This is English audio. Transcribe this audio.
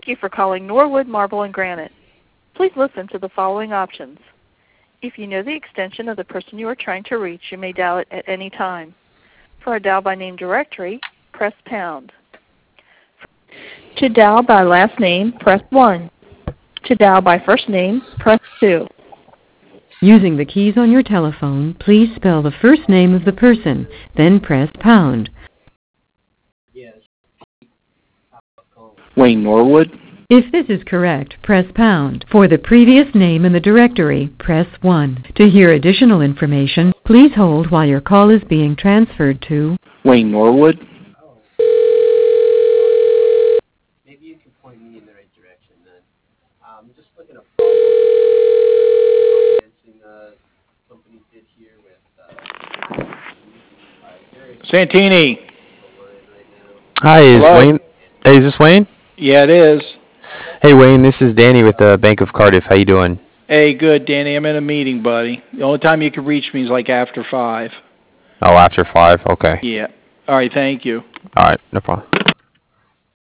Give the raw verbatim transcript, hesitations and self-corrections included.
Thank you for calling Norwood Marble and Granite. Please listen to the following options. If you know the extension of the person you are trying to reach, you may dial it at any time. For a dial by name directory, press pound. To dial by last name, press one. To dial by first name, press two. Using the keys on your telephone, please spell the first name of the person, then press pound. Wayne Norwood. If this is correct, press pound. For the previous name in the directory, press one. To hear additional information, please hold while your call is being transferred to Wayne Norwood. Maybe you can point me in the right direction then. I'm just looking at financing uh, company did here with uh, Santini. Hi, is Hello? Wayne? Hey, is this Wayne? Yeah, it is. Hey, Wayne, this is Danny with the Bank of Cardiff. How you doing? Hey, good, Danny. I'm in a meeting, buddy. The only time you can reach me is like after five. Oh, after five. Okay. Yeah. All right, thank you. All right, no problem.